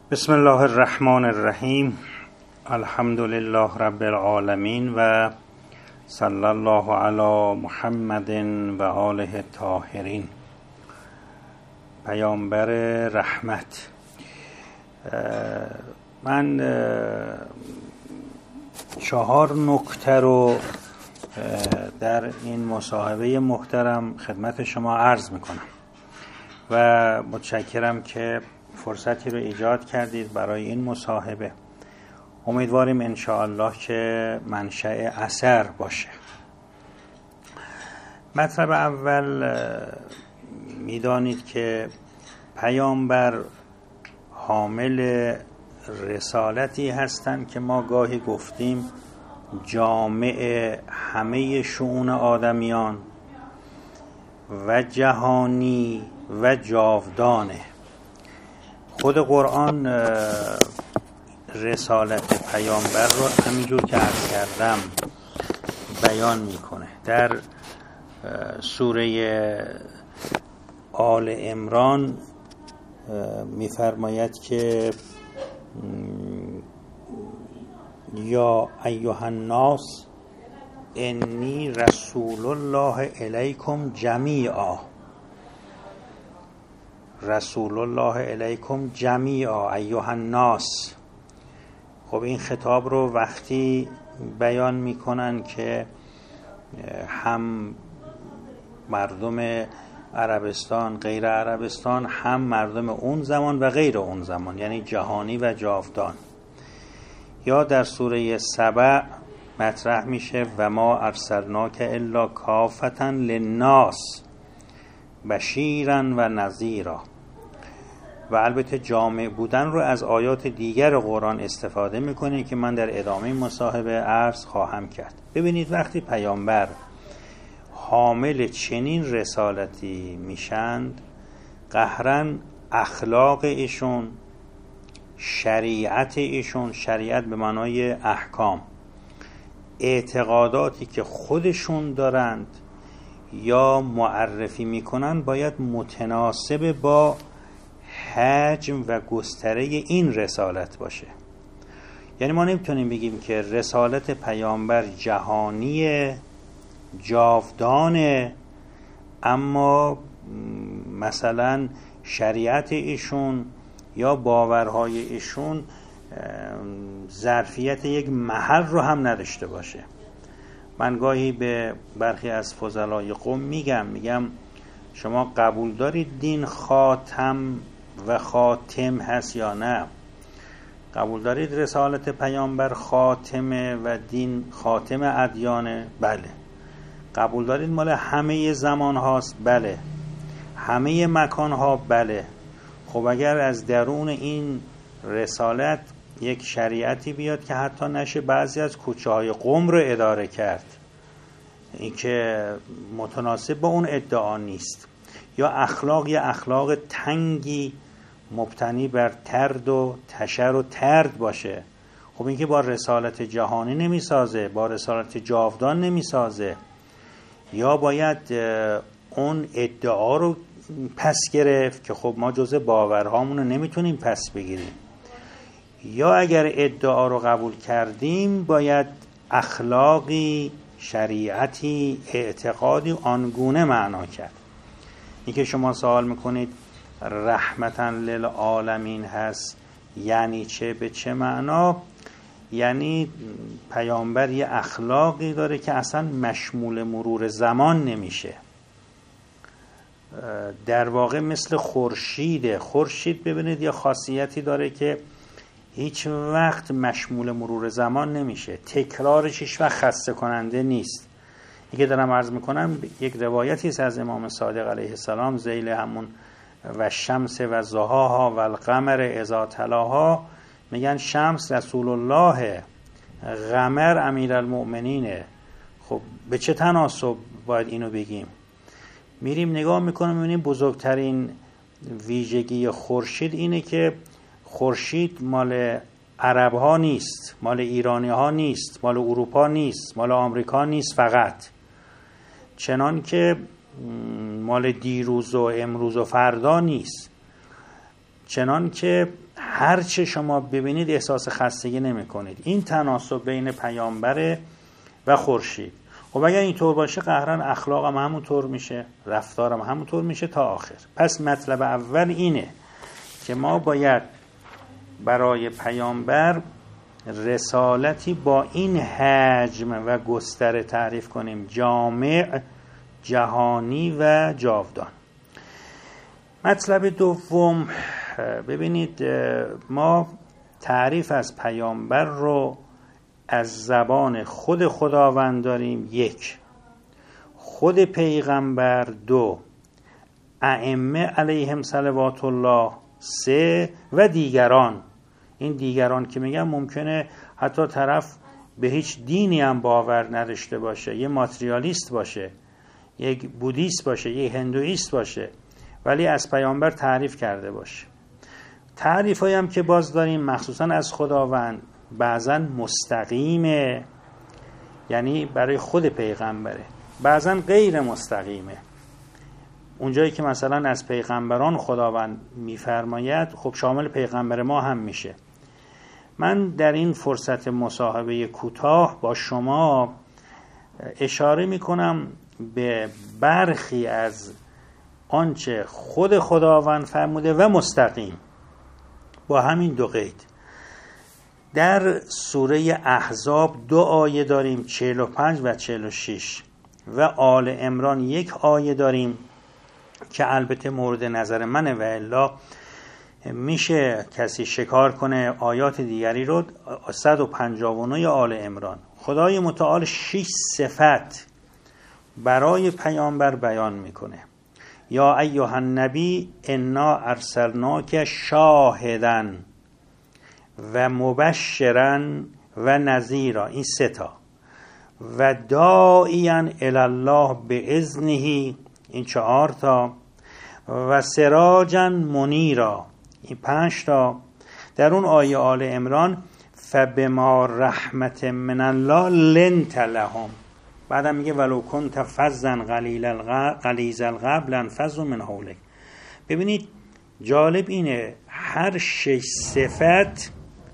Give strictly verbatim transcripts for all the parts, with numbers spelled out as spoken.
بسم الله الرحمن الرحیم. الحمد لله رب العالمین و صلی الله علی محمد و آله الطاهرین. پیامبر رحمت. من چهار نکته رو در این مصاحبه محترم خدمت شما عرض میکنم و متشکرم که فرصتی رو ایجاد کردید برای این مصاحبه. امیدواریم انشاءالله که منشأ اثر باشه. مطلب اول، میدانید که پیامبر حامل رسالتی هستند که ما گاهی گفتیم جامع همه شؤون آدمیان و جهانی و جاودانه. خود قرآن رسالت پیامبر رو همینجور که عرض کردم بیان میکنه. در سوره آل عمران میفرماید که یا ایها الناس انی رسول الله الیکم جمیعا. رسول الله الیکم جمیعا ایها الناس. خب این خطاب رو وقتی بیان میکنن که هم مردم عربستان، غیر عربستان، هم مردم اون زمان و غیر اون زمان، یعنی جهانی و جاودان. یا در سوره سبع مطرح میشه و ما ارسلناک الا کافة للناس بشیرا و نذیرا. و البته جامع بودن رو از آیات دیگر قرآن استفاده میکنه که من در ادامه مصاحبه عرض خواهم کرد. ببینید وقتی پیامبر حامل چنین رسالتی میشند، قهرن اخلاق ایشون، شریعت ایشون، شریعت به معنای احکام، اعتقاداتی که خودشون دارند یا معرفی میکنن باید متناسب با حجم و گستره این رسالت باشه. یعنی ما نمیتونیم بگیم که رسالت پیامبر جهانی جاودانه، اما مثلا شریعت ایشون یا باورهای ایشون ظرفیت یک محل رو هم نداشته باشه. من گاهی به برخی از فضلای قوم میگم میگم شما قبول دارید دین خاتم و خاتم هست یا نه؟ قبول دارید رسالت پیامبر خاتمه و دین خاتم ادیانه؟ بله. قبول دارید مال همه زمان هاست؟ بله. همه مکان ها؟ بله. خب اگر از درون این رسالت یک شریعتی بیاد که حتی نشه بعضی از کوچه های قم رو اداره کرد، این که متناسب با اون ادعا نیست، یا اخلاق یا اخلاق تنگی مبتنی بر ترد و تشر و ترد باشه، خب این که با رسالت جهانی نمیسازه، با رسالت جاودان نمیسازه. یا باید اون ادعا رو پس گرفت که خب ما جزء باورهامون رو نمیتونیم پس بگیریم. یا اگر ادعا رو قبول کردیم باید اخلاقی، شریعتی، اعتقادی آنگونه معنا کرد. این که شما سوال میکنید رحمتاً للعالمین هست یعنی چه؟ به چه معنا؟ یعنی پیامبر یه اخلاقی داره که اصلا مشمول مرور زمان نمیشه. در واقع مثل خورشیده. خورشید ببینید یه خاصیتی داره که هیچ وقت مشمول مرور زمان نمیشه، تکرارش هیچ وقت خسته کننده نیست. این که دارم عرض میکنم یک روایتی است از امام صادق علیه السلام، ذیل همون و شمس و ضحاها و القمر اذا تلاها، میگن شمس رسول الله، قمر امیرالمؤمنینه. خب به چه تناسب باید اینو بگیم؟ میریم نگاه میکنیم میبینیم بزرگترین ویژگی خورشید اینه که خورشید مال عرب ها نیست، مال ایرانی ها نیست، مال اروپا نیست، مال آمریکا نیست فقط، چنان که مال دیروز و امروز و فردا نیست، چنان که هرچه شما ببینید احساس خستگی نمی کنید. این تناسب بین پیامبر و خورشید. خب اگر اینطور باشه قهرن اخلاقم همونطور میشه، رفتارم همونطور میشه تا آخر. پس مطلب اول اینه که ما باید برای پیامبر رسالتی با این حجم و گستره تعریف کنیم، جامع، جهانی و جاودان. مطلب دوم، ببینید ما تعریف از پیامبر رو از زبان خود خداوند داریم، یک، خود پیغمبر، دو، ائمه علیهم صلوات الله، سه، و دیگران. این دیگران که میگم ممکنه حتی طرف به هیچ دینی هم باور نداشته باشه، یه ماتریالیست باشه، یک بودیست باشه، یک هندویست باشه، ولی از پیامبر تعریف کرده باشه. تعریف هایی هم که باز داریم مخصوصا از خداوند، بعضا مستقیمه، یعنی برای خود پیغمبره، بعضا غیر مستقیمه. اونجایی که مثلا از پیغمبران خداوند میفرماید خب شامل پیغمبر ما هم میشه. من در این فرصت مصاحبه کوتاه با شما اشاره میکنم به برخی از آنچه خود خداوند فرموده و مستقیم، با همین دو قید. در سوره احزاب دو آیه داریم، چهل و پنج و چهل و شش، و آل عمران یک آیه داریم که البته مورد نظر منه و الا میشه کسی شکار کنه آیات دیگری رو. صد و پنجاه و نه آل عمران خدای متعال شش صفت برای پیامبر بیان میکنه. یا ایها النبی انا ارسلناک شاهدا و مبشرا و نذیرا، این سه تا، و داعیا الی الله باذنه، این چهار تا، و سراجا منیرا، این پنج تا. در اون آیه آل عمران فبما رحمت من الله لنت لهم، بعدم میگه ولو کنت فظا غلیظ القلب لانفضوا من حولک. ببینید جالب اینه هر شش صفت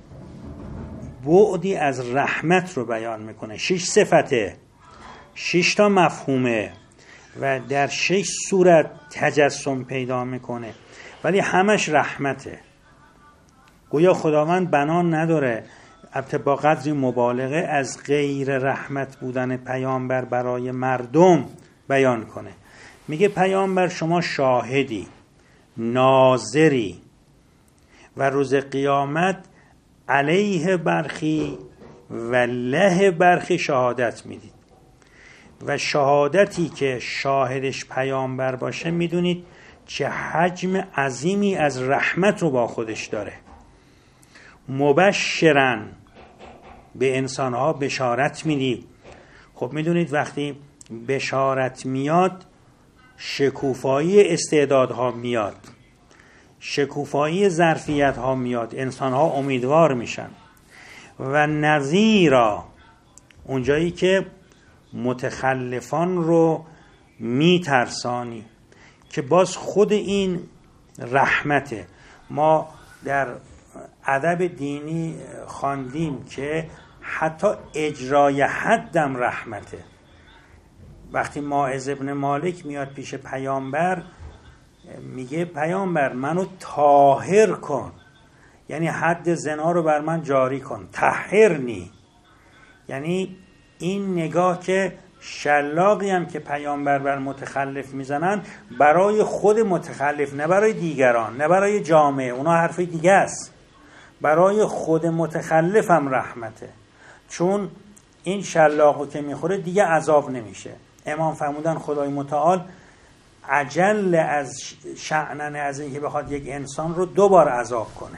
بعدی از رحمت رو بیان میکنه. شش صفته، شش تا مفهومه و در شش صورت تجسم پیدا میکنه، ولی همش رحمته. گویا خداوند بنان نداره البته با قدری مبالغه از غیر رحمت بودن پیامبر برای مردم بیان کنه. میگه پیامبر شما شاهدی، ناظری، و روز قیامت علیه برخی و له برخی شهادت میدید. و شهادتی که شاهدش پیامبر باشه میدونید چه حجم عظیمی از رحمت رو با خودش داره. مبشرن، به انسانها بشارت میدید. خب میدونید وقتی بشارت میاد شکوفایی استعدادها میاد، شکوفایی ظرفیتها میاد، انسانها امیدوار میشن. و نذیرا، اونجایی که متخلفان رو میترسانی، که باز خود این رحمته. ما در ادب دینی خواندیم که حتی اجرای حدم رحمته. وقتی ماعز ابن مالک میاد پیش پیامبر میگه پیامبر منو طاهر کن، یعنی حد زنا رو بر من جاری کن، طهرنی. یعنی این نگاه که شلاقی هم که پیامبر بر متخلف میزنن برای خود متخلف، نه برای دیگران، نه برای جامعه، اونا حرف دیگه است، برای خود متخلف هم رحمته. چون این شلاقو که میخوره دیگه عذاب نمیشه. امام فرمودن خدای متعال عجل از شأنن از اینکه بخواد یک انسان رو دو بار عذاب کنه.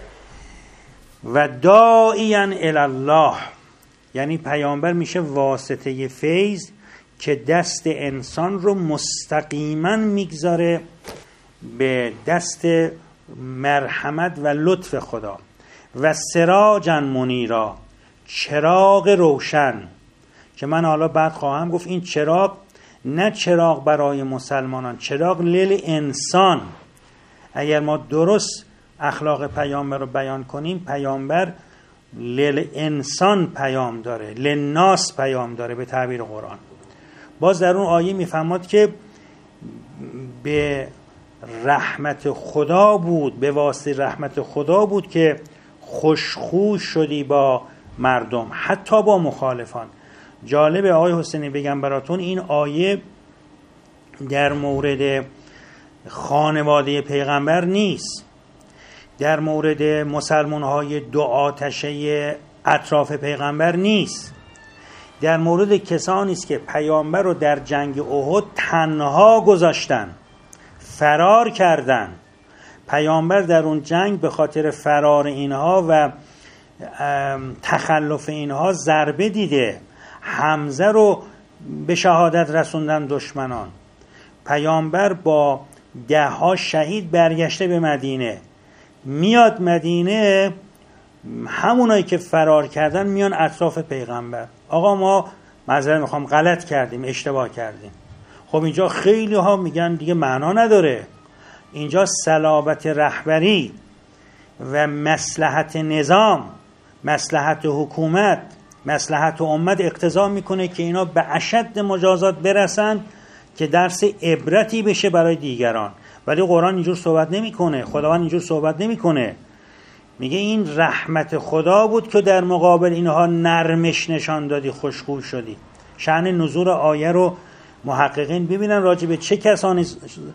و داعیا الی الله، یعنی پیامبر میشه واسطه فیض که دست انسان رو مستقیما میگذاره به دست مرحمت و لطف خدا. و سراجا منیرا، چراغ روشن، که من حالا بعد خواهم گفت این چراغ نه چراغ برای مسلمانان، چراغ لیل انسان. اگر ما درست اخلاق پیامبر رو بیان کنیم، پیامبر لیل انسان پیام داره، للناس پیام داره به تعبیر قرآن. باز در اون آیه میفهمد که به رحمت خدا بود، به واسطه رحمت خدا بود که خوشخو شدی با مردم، حتی با مخالفان. جالبه آقای حسینی بگم براتون، این آیه در مورد خانواده پیغمبر نیست، در مورد مسلمان های دو آتشه اطراف پیغمبر نیست، در مورد کسانی است که پیامبر رو در جنگ احد تنها گذاشتن، فرار کردن. پیامبر در اون جنگ به خاطر فرار اینها و تخلف اینها ضربه دیده، حمزه رو به شهادت رسوندن دشمنان. پیامبر با ده ها شهید برگشته به مدینه، میاد مدینه، همونایی که فرار کردن میان اطراف پیغمبر، آقا ما معذرت میخوام غلط کردیم، اشتباه کردیم. خب اینجا خیلی ها میگن دیگه معنا نداره، اینجا صلابت رهبری و مصلحت نظام، مصلحت حکومت، مصلحت امت اقتضا میکنه که اینا به اشد مجازات برسن که درس عبرتی بشه برای دیگران. ولی قرآن اینجور صحبت نمیکنه، خداوند اینجور صحبت نمیکنه. میگه این رحمت خدا بود که در مقابل اینها نرمش نشان دادی، خوشخو شدی. شأن نزول آیه رو محققین ببینن راجع به چه کسانی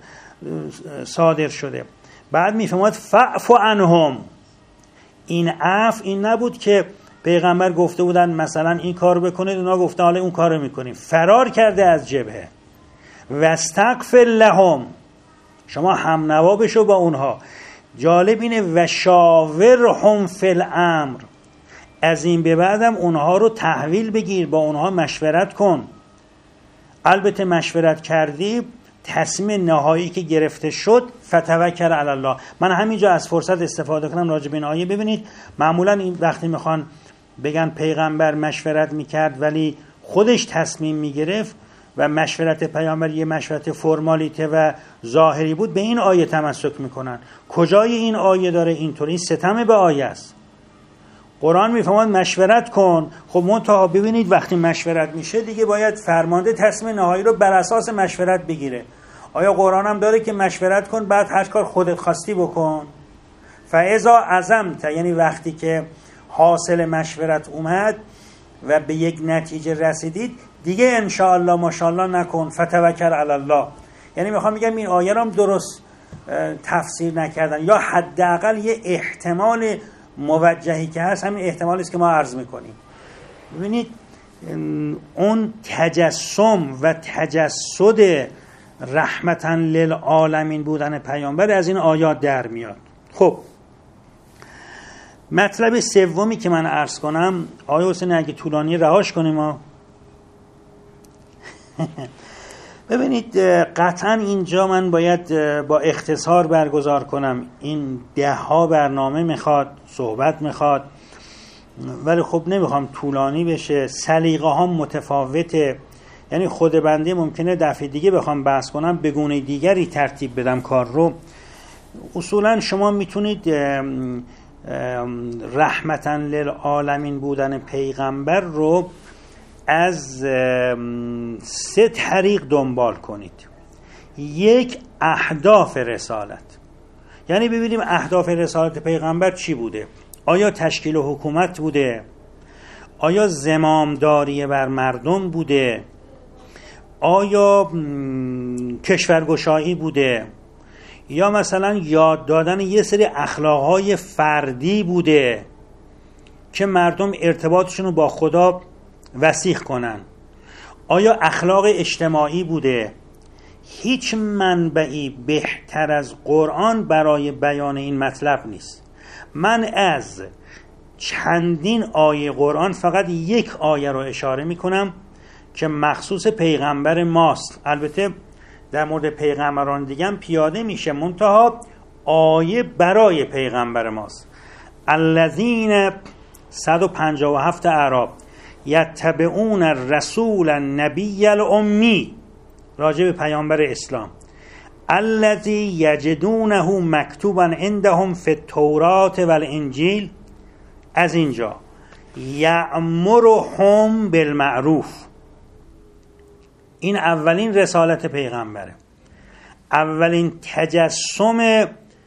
صادر شده. بعد میفهمد فاعف عنهم. این عفو این نبود که پیغمبر گفته بودن مثلا این کارو بکنید، اونا گفتن حالا اون کارو میکنیم. فرار کرده از جبهه. واستغفر لهم، شما هم نوا بشو با اونها. جالب اینه و شاورهم فی الامر، از این به بعدم اونها رو تحویل بگیر، با اونها مشورت کن. البته مشورت کردی، تصمیم نهایی که گرفته شد فتوکل علی الله. من همینجا از فرصت استفاده کنم راجع به این آیه. ببینید معمولا این وقتی میخوان بگن پیغمبر مشورت میکرد ولی خودش تصمیم میگرفت و مشورت پیامبر یه مشورت فرمالیته و ظاهری بود، به این آیه تمسک میکنن. کجای این آیه داره اینطوری؟ ستم به آیه است. قرآن میفهمد مشورت کن. خب منتها ببینید وقتی مشورت میشه دیگه باید فرمانده تصمیم نهایی رو بر اساس مشورت بگیره. آیا قرآن هم داره که مشورت کن بعد هر کار خودت خواستی بکن؟ فاذا عزمت، یعنی وقتی که حاصل مشورت اومد و به یک نتیجه رسیدید دیگه انشاءالله ماشاءالله نکن، فتوکل علی الله. یعنی میخوام بگم این آیه رو هم درست تفسیر نکردن، یا حداقل یه احتمال موجهی که هست همین احتمالی است که ما عرض میکنیم. ببینید اون تجسم و تجسد رحمتاً للعالمین بودن پیامبر از این آیات در میاد. خب مطلب سومی که من عرض کنم، آیه حسین اگه طولانی رهاش کنیم ما ببینید قطعا اینجا من باید با اختصار برگزار کنم، این ده ها برنامه میخواد، صحبت میخواد، ولی خب نمیخوام طولانی بشه. سلیقه ها متفاوته، یعنی خود بنده ممکنه دفعه دیگه بخوام بحث کنم به گونه دیگری ترتیب بدم کار رو. اصولا شما میتونید رحمتاً للعالمین بودن پیغمبر رو از سه طریق دنبال کنید. یک، اهداف رسالت، یعنی ببینیم اهداف رسالت پیغمبر چی بوده. آیا تشکیل حکومت بوده؟ آیا زمامداری بر مردم بوده؟ آیا کشورگشایی بوده؟ یا مثلا یاد دادن یه سری اخلاقهای فردی بوده که مردم ارتباطشون رو با خدا وسیع کنن؟ آیا اخلاق اجتماعی بوده؟ هیچ منبعی بهتر از قرآن برای بیان این مطلب نیست. من از چندین آیه قرآن فقط یک آیه رو اشاره میکنم که مخصوص پیغمبر ماست. البته در مورد پیغمبران دیگه هم پیاده میشه، منتها آیه برای پیغمبر ماست. الذین صد و پنجاه و هفت اعراب یتبعون الرسول النبی الامی، راجع به پیامبر اسلام. الذی یجدونه مکتوبا عندهم فی التوراة و الانجیل، از اینجا یأمرهم بالمعروف، این اولین رسالت پیغمبره، اولین تجسم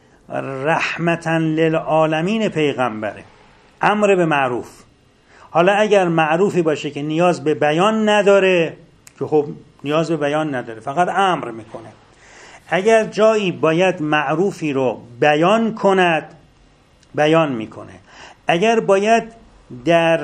رحمتا للعالمین پیغمبره، امر به معروف. حالا اگر معروفی باشه که نیاز به بیان نداره، که خب نیاز به بیان نداره، فقط امر میکنه. اگر جایی باید معروفی رو بیان کند، بیان میکنه. اگر باید در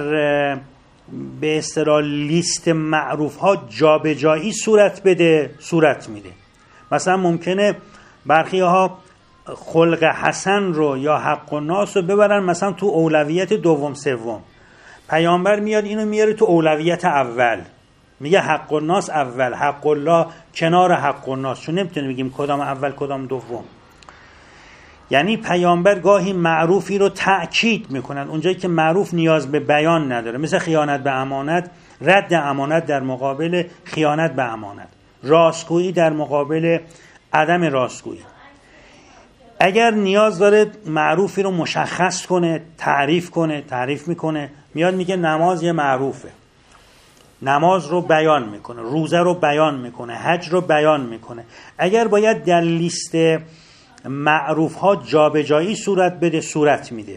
به اصطلاح لیست معروف ها جابجایی صورت بده، صورت میده. مثلا ممکنه برخی ها خلق حسن رو یا حق الناس رو ببرن مثلا تو اولویت دوم سوم، پیامبر میاد اینو میاره تو اولویت اول، میگه حق الناس اول، حق الله کنار حق الناس، چون نمیتونیم بگیم کدام اول کدام دوم. یعنی پیامبر گاهی معروفی رو تأکید میکنن اونجایی که معروف نیاز به بیان نداره، مثل خیانت به امانت، رد امانت در مقابل خیانت به امانت، راستگویی در مقابل عدم راستگویی. اگر نیاز داره معروفی رو مشخص کنه، تعریف کنه، تعریف میکنه، میاد میگه نماز یه معروفه، نماز رو بیان میکنه، روزه رو بیان میکنه، حج رو بیان میکنه. اگر باید در لیست معروف ها جابجایی صورت بده، صورت میده.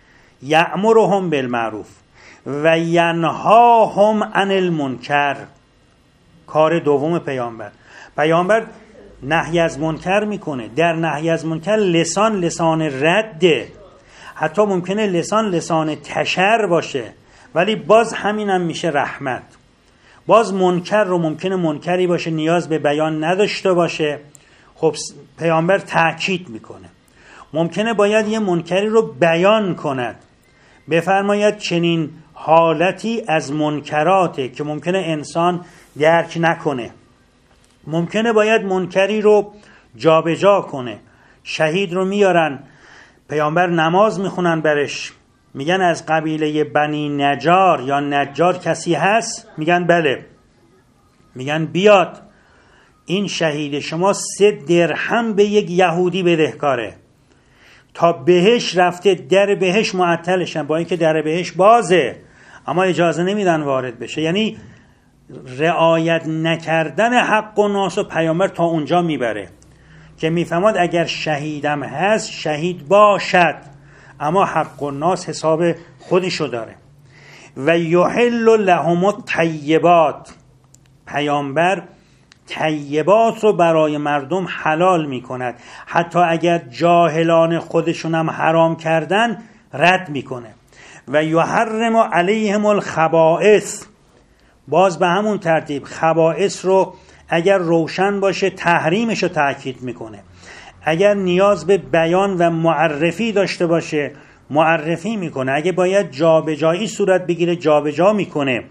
یأمرهم بالمعروف و ینهاهم عن المنکر، کار دوم پیامبر. پیامبر نهی از منکر میکنه، در نهی از منکر لسان لسان رده، حتی ممکنه لسان لسان تشر باشه، ولی باز همینم میشه رحمت. باز منکر رو ممکنه منکری باشه نیاز به بیان نداشته باشه، خب پیامبر تأکید میکنه. ممکنه باید یه منکری رو بیان کند، بفرماید چنین حالتی از منکراته که ممکنه انسان درک نکنه. ممکنه باید منکری رو جابجا کنه. شهید رو میارن، پیامبر نماز میخونن برش، میگن از قبیله بنی نجار یا نجار کسی هست؟ میگن بله. میگن بیاد، این شهید شما سه درهم به یک یهودی بدهکاره، تا بهش رفته در بهش معطلشن، با اینکه در بهش بازه اما اجازه نمیدن وارد بشه. یعنی رعایت نکردن حق و ناس و پیامبر تا اونجا میبره که میفهمد اگر شهیدم هست شهید باشد، اما حق و ناس حساب خودشو داره. و یحل لهم الطیبات، پیامبر طیبات رو برای مردم حلال میکند، حتی اگر جاهلان خودشون هم حرام کردن رد میکنه. و یحرم علیهم الخبائث، باز به همون ترتیب خبائث رو اگر روشن باشه تحریمش رو تأکید میکنه، اگر نیاز به بیان و معرفی داشته باشه معرفی میکنه، اگه باید جابجایی صورت بگیره جابجا میکنه.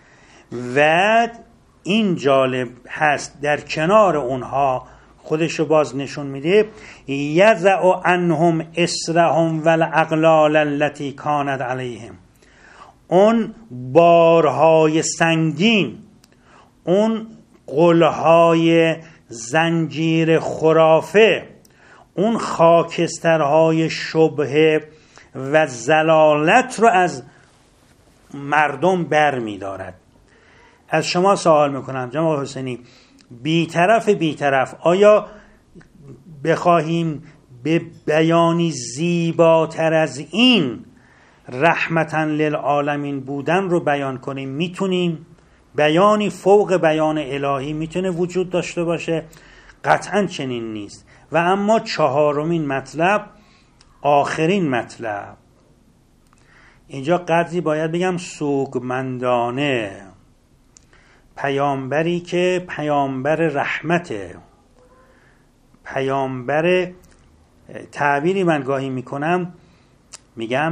و این جالب هست، در کنار اونها خودشو باز نشون میده، یضع عنهم اسرهم والاغلال التي کانت علیهم، اون بارهای سنگین، اون قلهای زنجیر خرافه، اون خاکسترهای شبهه و زلالت رو از مردم بر می دارد. از شما سوال میکنم جناب حسینی، بیطرف بیطرف آیا بخواهیم به بیانی زیباتر از این رحمتاً للعالمین بودن رو بیان کنیم؟ میتونیم؟ بیانی فوق بیان الهی میتونه وجود داشته باشه؟ قطعاً چنین نیست. و اما چهارمین مطلب، آخرین مطلب، اینجا قدری باید بگم سوگمندانه، پیامبری که پیامبر رحمته، پیامبر، تعبیری من گاهی میکنم میگم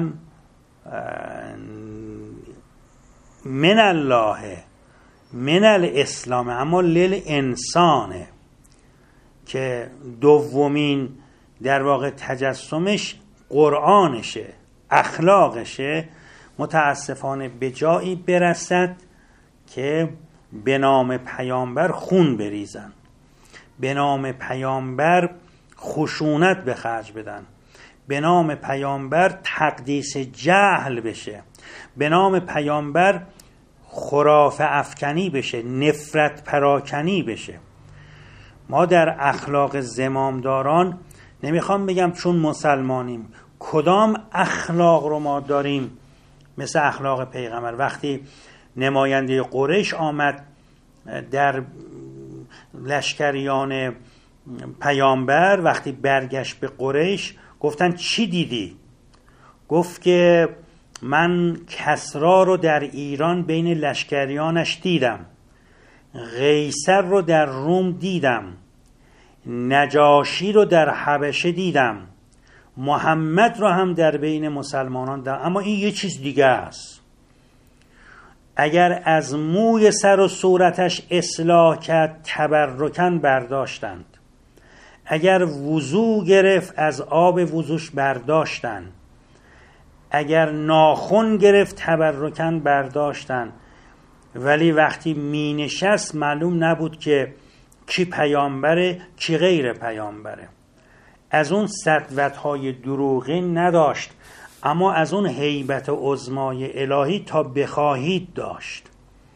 من الله من الاسلام اما لیل انسانه، که دومین در واقع تجسمش قرآنشه، اخلاقشه. متاسفانه به جایی برسد که به نام پیامبر خون بریزن. به نام پیامبر خشونت به خرج بدن، به نام پیامبر تقدیس جهل بشه، به نام پیامبر خرافه افکنی بشه، نفرت پراکنی بشه. ما در اخلاق زمامداران نمیخوام بگم چون مسلمانیم کدام اخلاق رو ما داریم مثل اخلاق پیغمبر. وقتی نماینده قریش آمد در لشکریان پیامبر، وقتی برگشت به قریش گفتن چی دیدی؟ گفت که من کسرا رو در ایران بین لشکریانش دیدم، قیصر رو در روم دیدم، نجاشی رو در حبشه دیدم، محمد رو هم در بین مسلمانان دیدم، اما این یه چیز دیگه است. اگر از موی سر و صورتش اصلاح کرد تبرکن برداشتند، اگر وضو گرفت از آب وضوش برداشتند، اگر ناخن گرفت تبرکن برداشتند. ولی وقتی می نشست معلوم نبود که کی پیامبره کی غیر پیامبره. از اون سطوت‌های دروغین نداشت، اما از اون هیبت عظمای الهی تا بخواهید داشت.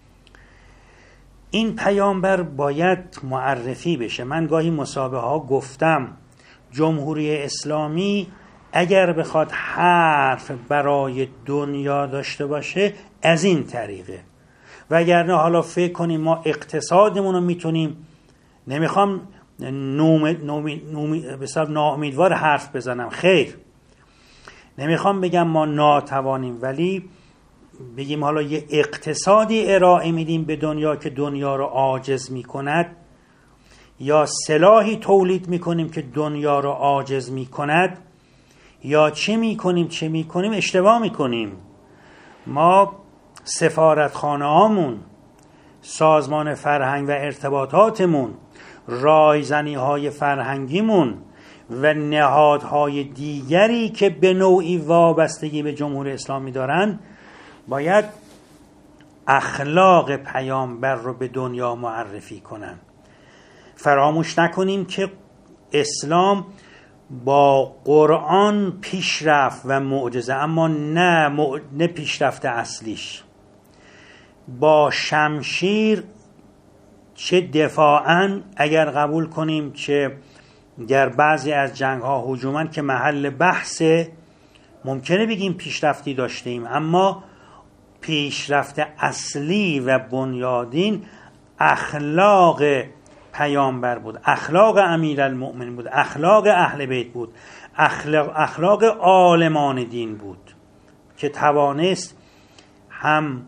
این پیامبر باید معرفی بشه. من گاهی مسابقه ها گفتم جمهوری اسلامی اگر بخواد حرف برای دنیا داشته باشه از این طریقه، وگرنه حالا فکر کنیم ما اقتصادمون رو میتونیم، نمیخوام نوم نومی نومی بسیار ناامیدوار حرف بزنم، خیر، نمیخوام بگم ما ناتوانیم، ولی بگیم حالا یه اقتصادی ارائه میدیم به دنیا که دنیا رو عاجز میکند، یا سلاحی تولید میکنیم که دنیا رو عاجز میکند، یا چه میکنیم چه میکنیم اشتباه میکنیم. ما سفارتخانه هامون، سازمان فرهنگ و ارتباطاتمون، رایزنی های فرهنگیمون و نهادهای دیگری که به نوعی وابستگی به جمهوری اسلامی دارن باید اخلاق پیامبر رو به دنیا معرفی کنن. فراموش نکنیم که اسلام با قرآن پیشرفت و معجزه، اما نه, مع... نه پیشرفت اصلیش. با شمشیر چه دفاعاً اگر قبول کنیم چه در بعضی از جنگ ها هجوماً که محل بحثه، ممکنه بگیم پیشرفتی داشتیم، اما پیشرفت اصلی و بنیادین اخلاق پیامبر بود، اخلاق امیرالمؤمنین بود، اخلاق اهل بیت بود، اخلاق, اخلاق عالمان دین بود که توانست هم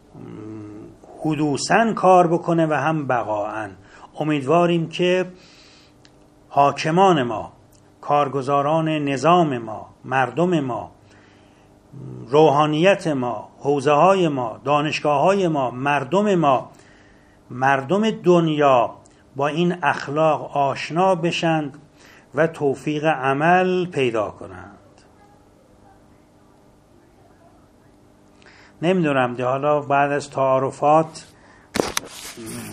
حدوثاً کار بکنه و هم بقاعاً. امیدواریم که حاکمان ما، کارگزاران نظام ما، مردم ما، روحانیت ما، حوزه های ما، دانشگاه های ما، مردم ما، مردم دنیا با این اخلاق آشنا بشند و توفیق عمل پیدا کنند. نمیدونم ده حالا بعد از تعارفات